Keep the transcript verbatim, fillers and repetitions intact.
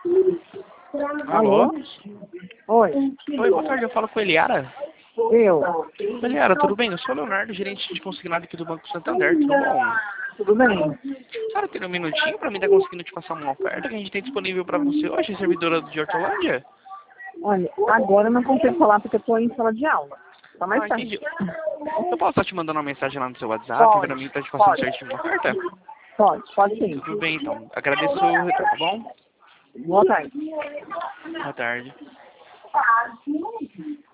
Alô? Oi. Oi, boa tarde, eu falo com a Eliara. Eu. Eliara, tudo bem? Eu sou o Leonardo, gerente de consignado aqui do Banco Santander, tudo bom? Tudo bem? Cara, tem um minutinho pra mim estar conseguindo te passar uma oferta que a gente tem disponível pra você hoje, servidora de Hortolândia? Olha, agora eu não consigo falar porque eu tô em sala de aula. Tá mais Ah, tarde. entendi. Eu posso estar te mandando uma mensagem lá no seu WhatsApp pra mim Pode, estar te passando pode. certinho uma oferta? Pode, pode sim. Tudo bem, então. Agradeço o retorno, tá bom? Boa tarde. Boa tarde.